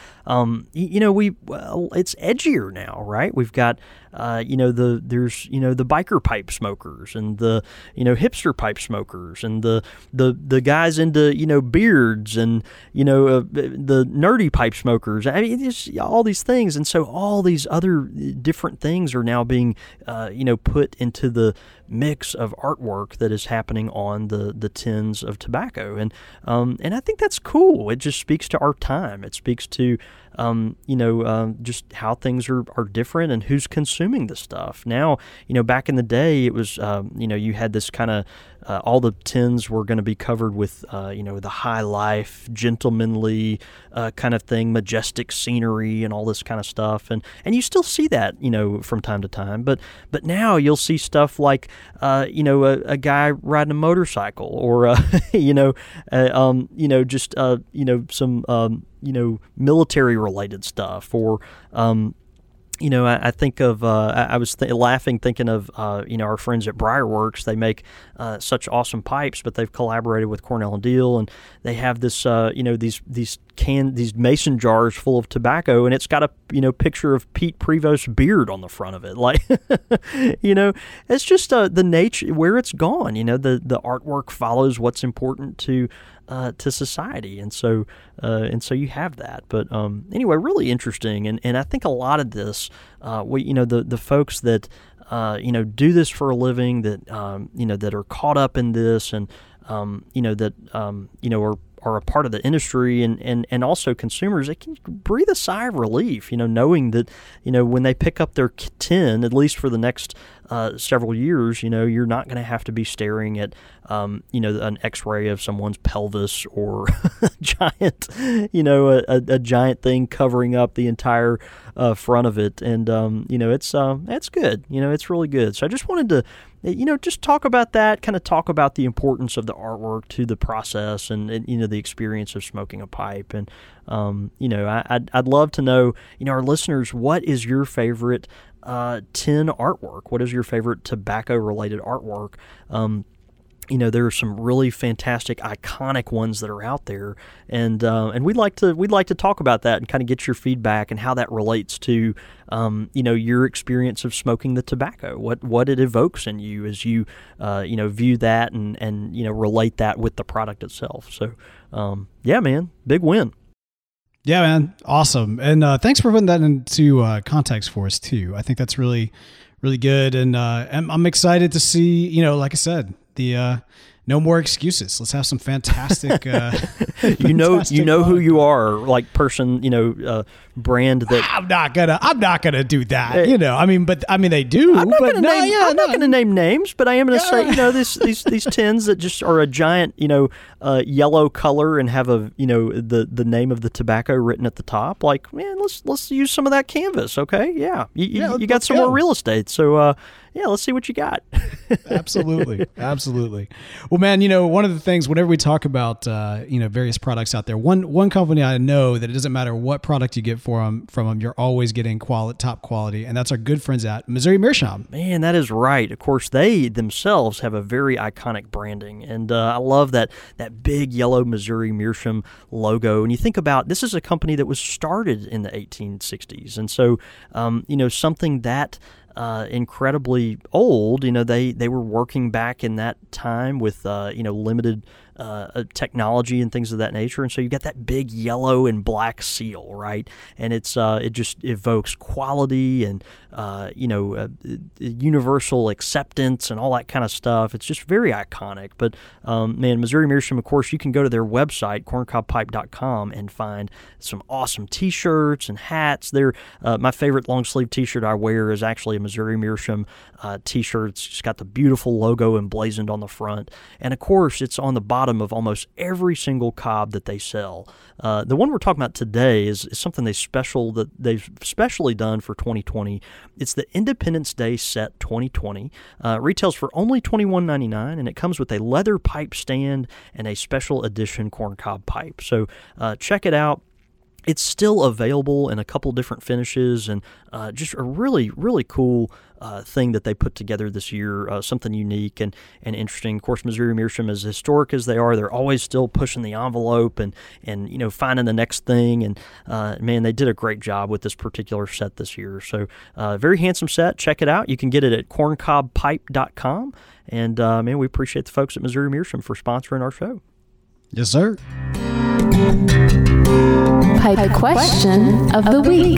it's edgier now, right? We've got, there's the biker pipe smokers and the, hipster pipe smokers and the guys into, beards and, the nerdy pipe smokers. I mean, it's all these things. And so all these other different things are now being, put into the mix of artwork that is happening on the tins of tobacco, and I think that's cool. It just speaks to our time. It speaks to just how things are different and who's consuming the stuff. Now, back in the day, it was you had this kind of all the tins were going to be covered with the high life, gentlemanly kind of thing, majestic scenery and all this kind of stuff, and you still see that from time to time. But now you'll see stuff like a guy riding a motorcycle, or some military related stuff, or I think of I was laughing thinking of our friends at Briarworks. They make such awesome pipes, but they've collaborated with Cornell and Diehl, and they have this these mason jars full of tobacco, and it's got a picture of Pete Prevost's beard on the front of it. Like it's just the nature where it's gone. The artwork follows what's important to society, and so you have that. But anyway, really interesting, and I think a lot of this, the folks that do this for a living, that that are caught up in this, and that are a part of the industry and also consumers, they can breathe a sigh of relief, knowing that, when they pick up their tin, at least for the next several years, you're not going to have to be staring at, an X-ray of someone's pelvis or giant, a giant thing covering up the entire front of it. And, it's good. It's really good. So I just wanted to, just talk about that, kind of talk about the importance of the artwork to the process and the experience of smoking a pipe. And, I'd love to know, our listeners, what is your favorite tin artwork? What is your favorite tobacco-related artwork? There are some really fantastic, iconic ones that are out there, and we'd like to talk about that and kind of get your feedback and how that relates to, your experience of smoking the tobacco, what it evokes in you as you, view that and relate that with the product itself. So, yeah, man, big win. Yeah, man. Awesome. And thanks for putting that into context for us too. I think that's really, really good. And I'm excited to see, like I said, the no more excuses. Let's have some fantastic you know who you are, like person, brand that I'm not gonna do that. They do. I'm not gonna name names, but I am gonna say, these tins that just are a giant, yellow color and have the name of the tobacco written at the top. Like, man, let's use some of that canvas, okay? Yeah, you got some more real estate, so let's see what you got. Absolutely. Well, man, one of the things whenever we talk about various products out there, one company I know that it doesn't matter what product you get from them, you're always getting top quality, and that's our good friends at Missouri Meerschaum. Man, that is right. Of course, they themselves have a very iconic branding, and I love that big yellow Missouri Meerschaum logo. And you think about, this is a company that was started in the 1860s, and so something that incredibly old. They were working back in that time with limited technology and things of that nature, and so you got that big yellow and black seal, right? And it just evokes quality and universal acceptance and all that kind of stuff. It's just very iconic. But man, Missouri Meerschaum, of course, you can go to their website, corncobpipe.com, and find some awesome T-shirts and hats. They're my favorite long sleeve T-shirt I wear is actually a Missouri Meerschaum T-shirt. It's just got the beautiful logo emblazoned on the front, and of course, it's on the bottom of almost every single cob that they sell. The one we're talking about today is something they've specially done for 2020. It's the Independence Day Set 2020. Retails for only $21.99, and it comes with a leather pipe stand and a special edition corncob pipe. So check it out. It's still available in a couple different finishes, and just a really, really cool thing that they put together this year, something unique and interesting. Of course, Missouri Meerschaum, as historic as they are, they're always still pushing the envelope and finding the next thing. And man, they did a great job with this particular set this year. So very handsome set. Check it out. You can get it at corncobpipe.com. And man, we appreciate the folks at Missouri Meerschaum for sponsoring our show. Yes, sir. Pipe question of the week.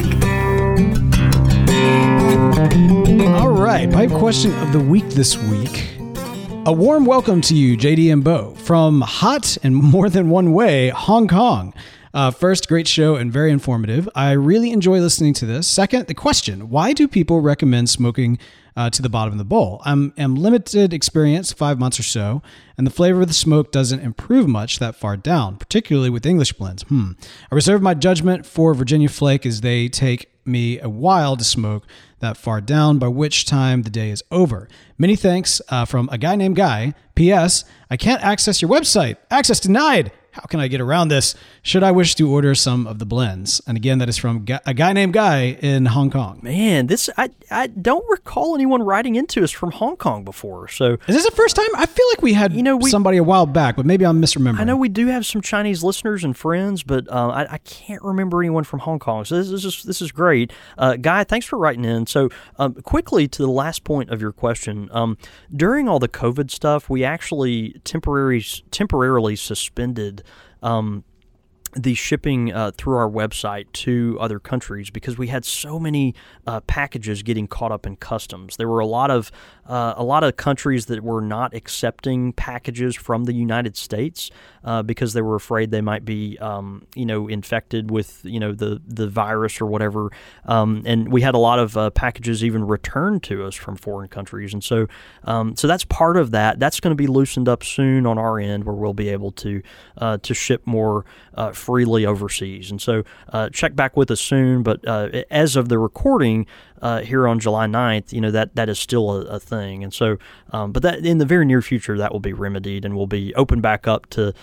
All right, pipe question of the week this week. A warm welcome to you, JD and Bo, from hot and more than one way, Hong Kong. First, great show and very informative. I really enjoy listening to this. Second, the question, why do people recommend smoking to the bottom of the bowl? I'm limited experience, 5 months or so, and the flavor of the smoke doesn't improve much that far down, particularly with English blends. I reserve my judgment for Virginia Flake as they take me a while to smoke that far down, by which time the day is over. Many thanks from a guy named Guy. P.S. I can't access your website. Access denied. How can I get around this? Should I wish to order some of the blends? And again, that is from a guy named Guy in Hong Kong. Man, I don't recall anyone writing into us from Hong Kong before. So is this the first time? I feel like we had somebody a while back, but maybe I'm misremembering. I know we do have some Chinese listeners and friends, but I can't remember anyone from Hong Kong. So this is great. Guy, thanks for writing in. So quickly to the last point of your question, during all the COVID stuff, we actually temporarily suspended the shipping through our website to other countries because we had so many packages getting caught up in customs. There were a lot of countries that were not accepting packages from the United States because they were afraid they might be infected with the virus or whatever. And we had a lot of packages even returned to us from foreign countries, and so that's part of that. That's going to be loosened up soon on our end, where we'll be able to ship more freely overseas. And so check back with us soon, but as of the recording here on July 9th, that is still a thing. And so, but that in the very near future, that will be remedied and will be opened back up to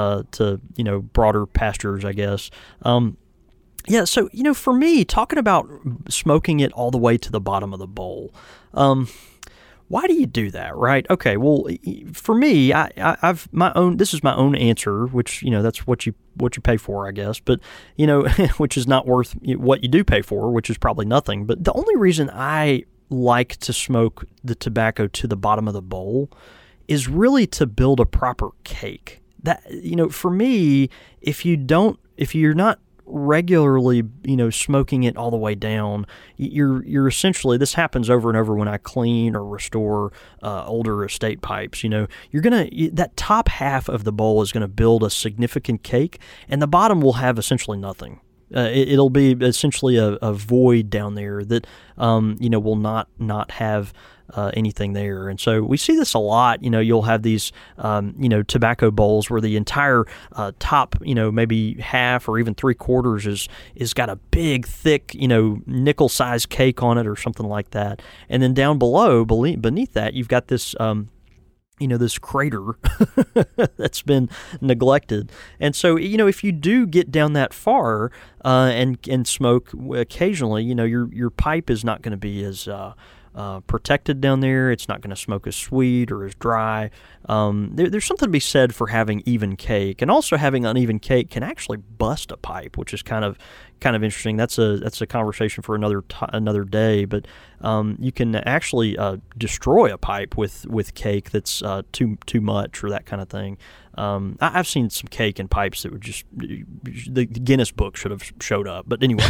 broader pastures, I guess. Yeah, so, for me, talking about smoking it all the way to the bottom of the bowl, why do you do that, right? Okay, well, for me, I've my own. This is my own answer, which that's what you pay for, I guess. But which is not worth what you do pay for, which is probably nothing. But the only reason I like to smoke the tobacco to the bottom of the bowl is really to build a proper cake. That for me, if you're not regularly, smoking it all the way down, you're essentially, this happens over and over when I clean or restore older estate pipes. That top half of the bowl is gonna build a significant cake, and the bottom will have essentially nothing. It'll be essentially a void down there that will not have anything there. And so we see this a lot. You'll have these tobacco bowls where the entire top maybe half or even 3/4 is got a big thick nickel sized cake on it or something like that, and then down below beneath that you've got this this crater that's been neglected. And so, if you do get down that far and smoke occasionally, your pipe is not going to be as protected down there. It's not going to smoke as sweet or as dry. There's something to be said for having even cake, and also having uneven cake can actually bust a pipe, which is kind of interesting. That's a conversation for another day. But you can actually destroy a pipe with cake that's too much or that kind of thing. I've seen some cake and pipes that would just, the Guinness Book should have showed up. But anyway,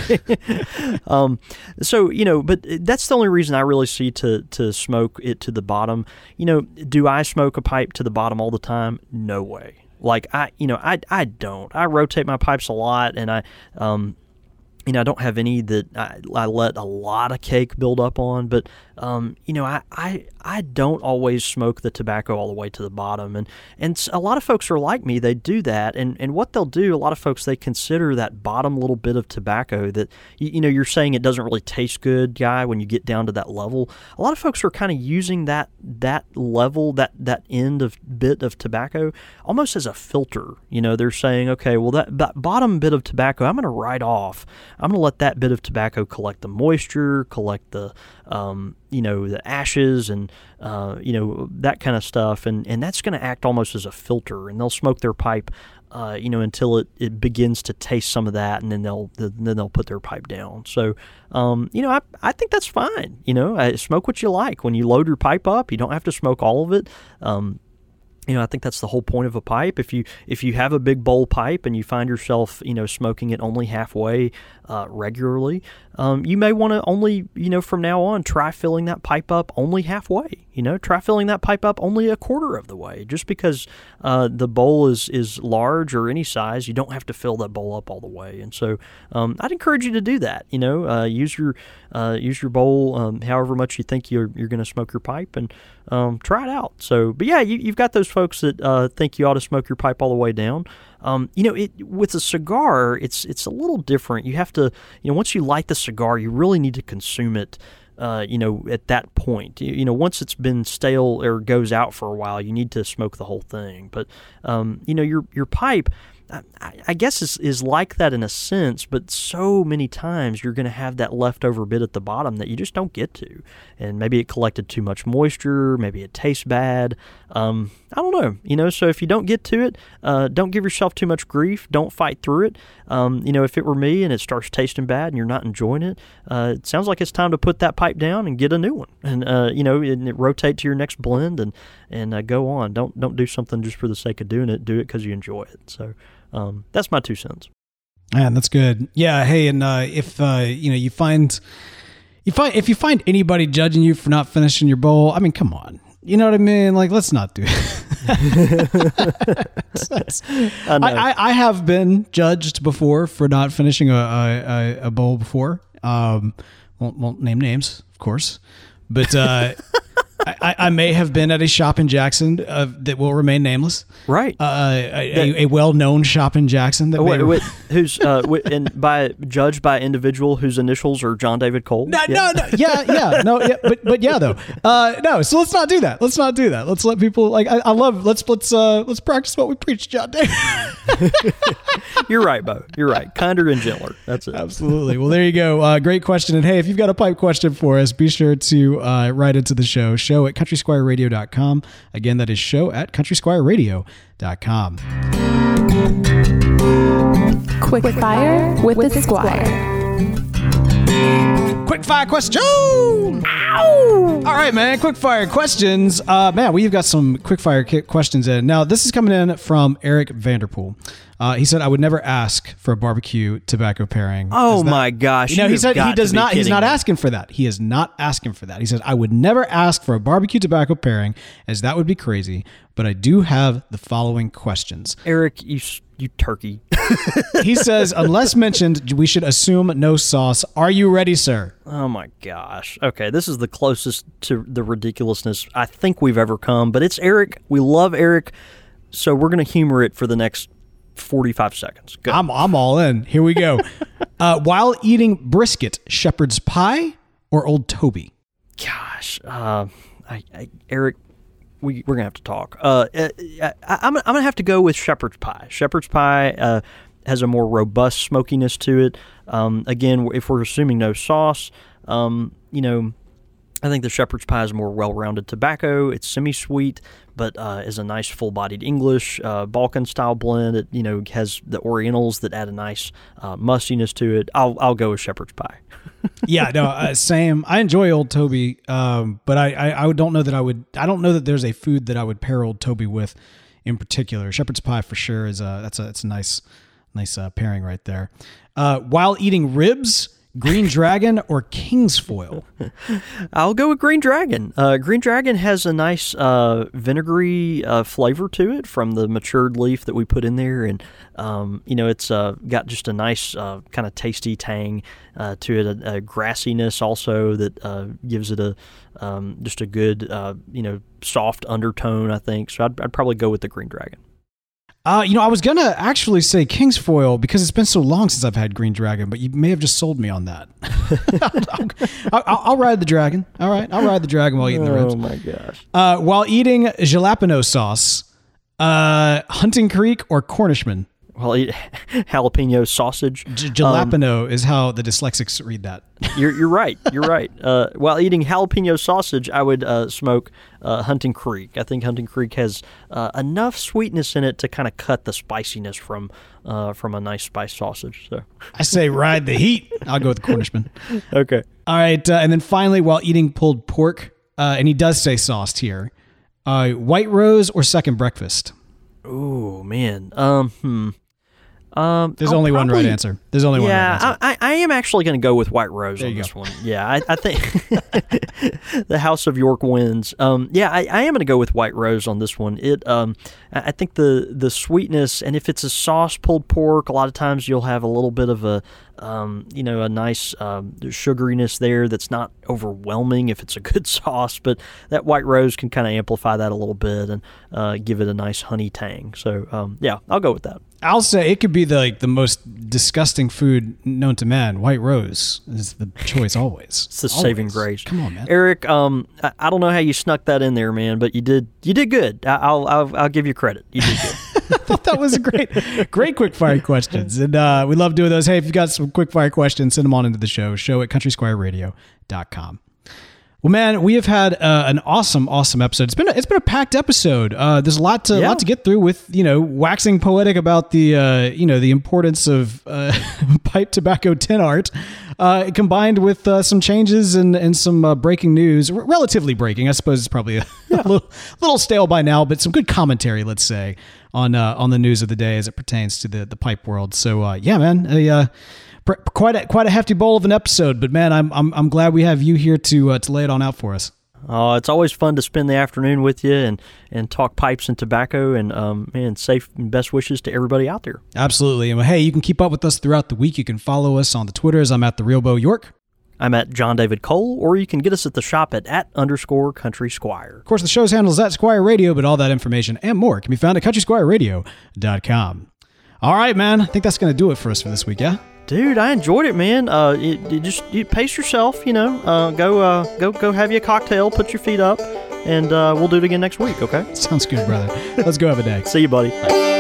but that's the only reason I really see to smoke it to the bottom. Do I smoke a pipe to the bottom all the time? No way. Like I don't. I rotate my pipes a lot, and I don't have any that I let a lot of cake build up on, but I don't always smoke the tobacco all the way to the bottom, and a lot of folks are like me. They do that, and what they'll do, a lot of folks, they consider that bottom little bit of tobacco that you're saying it doesn't really taste good, guy, when you get down to that level. A lot of folks are kind of using that level, that end of bit of tobacco almost as a filter. They're saying, okay, well that bottom bit of tobacco, I'm going to write off. I'm going to let that bit of tobacco collect the moisture, collect the the ashes and that kind of stuff, and that's going to act almost as a filter, and they'll smoke their pipe until it begins to taste some of that, and then they'll put their pipe down. So I think that's fine. Smoke what you like. When you load your pipe up, you don't have to smoke all of it. I think that's the whole point of a pipe. If you have a big bowl pipe and you find yourself, smoking it only halfway regularly, you may want to only, from now on, try filling that pipe up only halfway. Try filling that pipe up only a quarter of the way. Just because the bowl is large or any size, you don't have to fill that bowl up all the way. And so I'd encourage you to do that. Use your bowl however much you think you're going to smoke your pipe, and try it out. So, but yeah, you've got those folks that think you ought to smoke your pipe all the way down. With a cigar, it's a little different. You have to, once you light the cigar, you really need to consume it. At that point, once it's been stale or goes out for a while, you need to smoke the whole thing. But, your pipe, I guess is like that in a sense, but so many times you're going to have that leftover bit at the bottom that you just don't get to. And maybe it collected too much moisture, maybe it tastes bad. I don't know, so if you don't get to it, don't give yourself too much grief. Don't fight through it. If it were me and it starts tasting bad and you're not enjoying it, it sounds like it's time to put that pipe down and get a new one. And, and rotate to your next blend and go on. Don't do something just for the sake of doing it. Do it because you enjoy it. So, that's my 2 cents. Man, that's good. Yeah. Hey, and if you find anybody judging you for not finishing your bowl, I mean, come on. You know what I mean? Like, let's not do it. I have been judged before for not finishing a bowl before. Won't name names, of course, but I may have been at a shop in Jackson that will remain nameless. Right. A well-known shop in Jackson that who's judged by individual whose initials are John David Cole. No. But yeah, though. No. So let's not do that. Let's let people let's practice what we preach, John David. You're right, Bo. You're right. Kinder and gentler. That's it. Absolutely. Well, there you go. Great question. And hey, if you've got a pipe question for us, be sure to write into the show at countrysquireradio.com. Again, that is show at countrysquireradio.com. Quick fire with the Squire. Quick fire question. Ow! All right, man. Quick fire questions. Man, we've got some quick fire questions in. Now, this is coming in from Eric Vanderpool. He said, "I would never ask for a barbecue tobacco pairing." Oh my gosh! He said he does not. He's not asking for that. He is not asking for that. He said, "I would never ask for a barbecue tobacco pairing, as that would be crazy. But I do have the following questions." Eric, you turkey. He says, "Unless mentioned, we should assume no sauce. Are you ready, sir?" Oh my gosh. Okay, this is the closest to the ridiculousness I think we've ever come. But it's Eric. We love Eric, so we're gonna humor it for the next 45 seconds. Go. I'm all in. Here we go. While eating brisket, shepherd's pie or Old Toby? Gosh, Eric, we're gonna have to talk. I'm gonna have to go with shepherd's pie. Shepherd's pie has a more robust smokiness to it. Again, if we're assuming no sauce, I think the shepherd's pie is more well-rounded tobacco. It's semi-sweet, but is a nice full-bodied English Balkan-style blend. It has the Orientals that add a nice mustiness to it. I'll go with shepherd's pie. Yeah, no, same. I enjoy Old Toby, but I don't know that I would. I don't know that there's a food that I would pair Old Toby with in particular. Shepherd's pie for sure is it's a nice pairing right there. While eating ribs, Green Dragon or King's Foil? I'll go with Green Dragon. Green Dragon has a nice vinegary flavor to it from the matured leaf that we put in there, and it's got just a nice kind of tasty tang to it, a grassiness also that gives it just a good soft undertone, I think. So I'd probably go with the Green Dragon. I was going to actually say King's Foil because it's been so long since I've had Green Dragon, but you may have just sold me on that. I'll ride the dragon. All right. I'll ride the dragon while eating the ribs. Oh, my gosh. While eating jalapeno sauce, Hunting Creek or Cornishman? Well, eat jalapeno sausage. Jalapeno is how the dyslexics read that. You're right. You're right. While eating jalapeno sausage, I would smoke Hunting Creek. I think Hunting Creek has enough sweetness in it to kind of cut the spiciness from a nice spiced sausage. So I say ride the heat. I'll go with the Cornishman. Okay. All right. And then finally, while eating pulled pork, and he does say sauced here, White Rose or Second Breakfast? Oh, man. There's only one right answer. There's only one right answer. I am actually going to go with White Rose on this one. Yeah, I think the House of York wins. I am going to go with White Rose on this one. I think the sweetness, and if it's a sauce pulled pork, a lot of times you'll have a little bit of a nice sugariness there that's not overwhelming if it's a good sauce, but that White Rose can kind of amplify that a little bit and give it a nice honey tang. So, I'll go with that. I'll say it could be the most disgusting food known to man. White Rose is the choice always. It's the saving grace. Come on, man. Eric, I don't know how you snuck that in there, man, but you did good. I'll give you credit. You did good. I thought that was a great quick fire questions. And we love doing those. Hey, if you've got some quick fire questions, send them on into the show at countrysquireradio.com. Well, man, we have had an awesome episode. It's been a packed episode. There's a lot to get through with, waxing poetic about the the importance of pipe tobacco tin art, combined with some changes and some breaking news. Relatively breaking, I suppose. It's probably a little stale by now, but some good commentary, let's say, on the news of the day as it pertains to the pipe world. So yeah, man. Quite a hefty bowl of an episode, but man, I'm glad we have you here to lay it on out for us. Oh, it's always fun to spend the afternoon with you and talk pipes and tobacco, and safe and best wishes to everybody out there. Absolutely. And hey, you can keep up with us throughout the week. You can follow us on the Twitters. I'm at @TheRealBoYork. I'm at John David Cole, or you can get us at the shop at @_Country Squire. Of course, the show's handle is @Squire Radio, but all that information and more can be found at CountrySquireRadio.com. All right, man. I think that's going to do it for us for this week, yeah? Dude, I enjoyed it, man. You pace yourself, go have you a cocktail, put your feet up, and we'll do it again next week, okay? Sounds good, brother. Let's go have a day. See you, buddy.